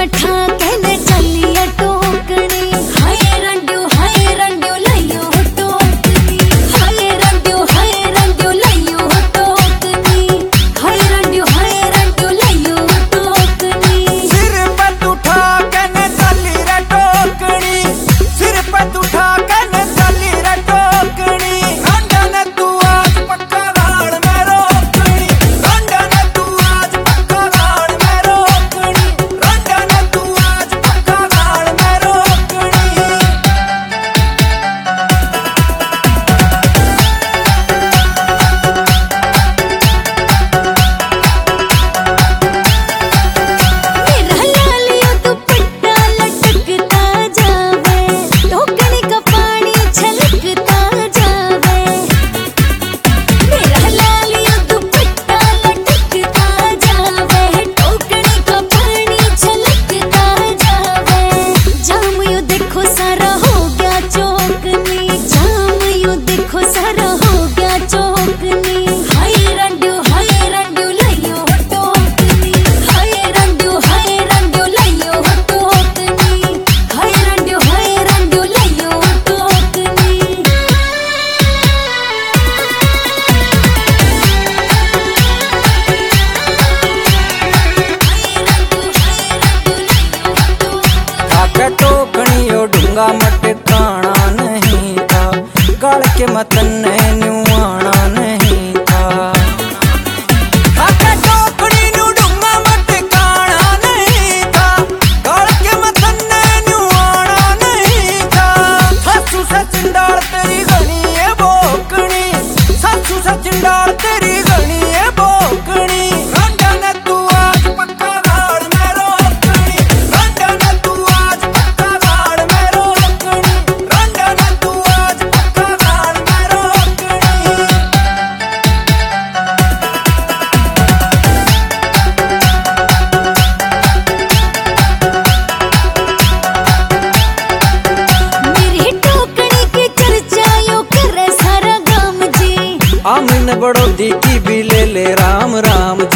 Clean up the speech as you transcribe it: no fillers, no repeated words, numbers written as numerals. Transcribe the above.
ढूंगा मट काना नहीं था, गल के मतन न्यूआना नहीं था। टोकड़ी नू ढूंगा मट काना नहीं था, गल के मतन न्यूआना नहीं था। ससु सचिन डाल तेरी गणी है बोकनी, ससु सचिन डाल तेरी गणी है बोकनी। आमिन बड़ोदी की भी ले ले राम राम